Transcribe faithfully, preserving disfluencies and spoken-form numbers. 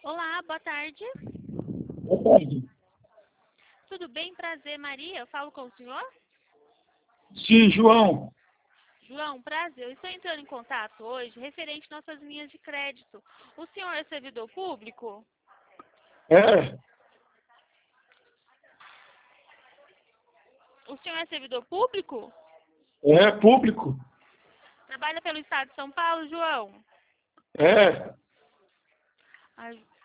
Olá, boa tarde. Boa tarde. Tudo bem? Prazer, Maria. Eu falo com o senhor? Sim, João. João, prazer. Eu estou entrando em contato hoje referente às nossas linhas de crédito. O senhor é servidor público? É, O senhor é servidor público? é público. Trabalha pelo Estado de São Paulo, João? É, Ai,